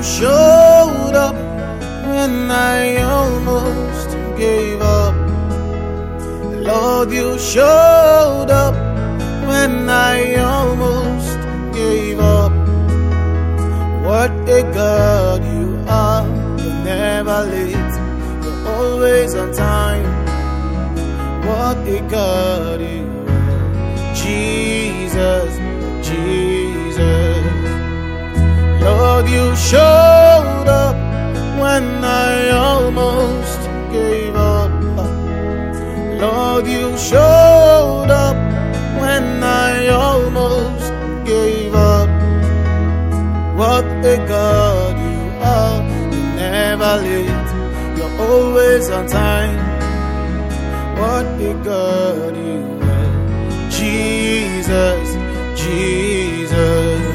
showed up when I almost gave up. Lord, you showed up when I almost gave up. What a God you are. You're never late, you're always on time. What a God you are. Jesus, Jesus. Lord, you showed up when I almost gave up. Lord, you showed up when I almost gave up. What a God you are. You're never late, you're always on time. What a God you are. Jesus, Jesus.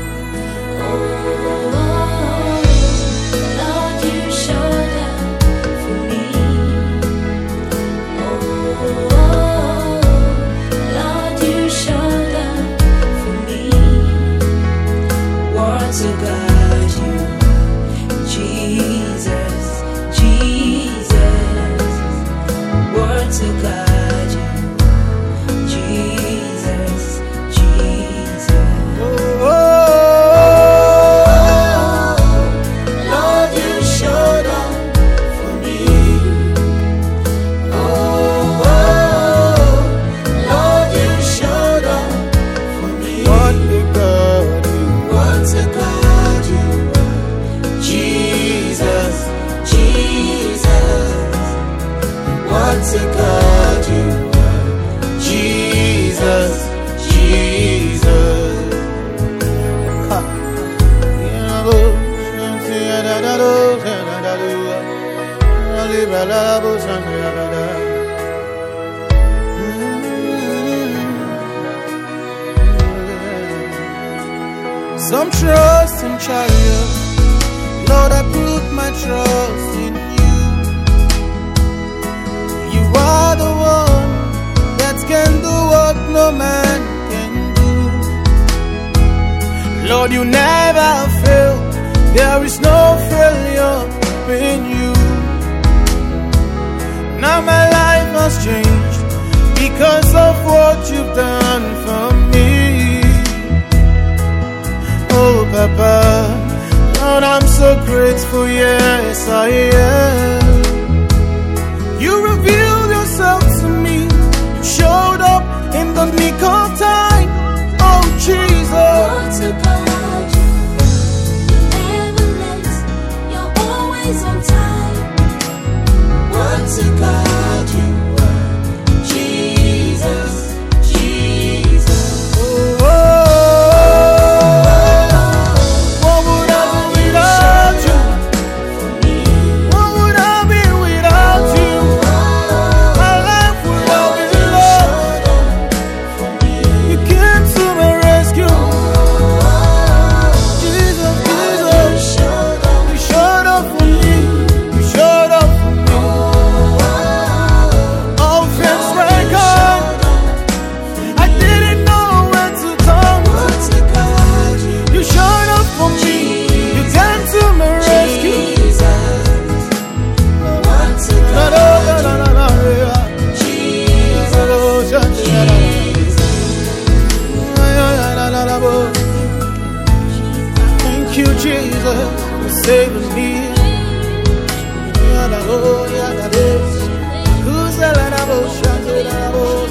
To guide you, Jesus, Jesus. Word to guide you, Jesus, Jesus. Lord, you showed up for me. Lord, you showed up for me. What a God you are. Word to guide you, Jesus, Jesus. What to guide you, Jesus, Jesus. Some trust in chariots, Lord, I put my trust in you. You are the one that can do what no man can do. Lord, you never fail, there is no failure in you. Now my life has changed because of what you've done for me. Oh, Papa, Lord, I'm so grateful, yes, I am. You revealed yourself to me, you showed up in the nick of time. Oh, Jesus. Word to guide you, you're never late, you're always on time. Word to guide you, Jesus, Jesus. What would I do without you? What would I be without you? My life would have been lost. You came to my rescue. Jesus, Jesus. You showed up for me. You showed up for me. All friends were gone. I didn't know where to turn. Word to guide you, You showed up for me. You came to my rescue. Jesus. Word to guide you, Jesus, Thank you, Jesus, for saving me. Who's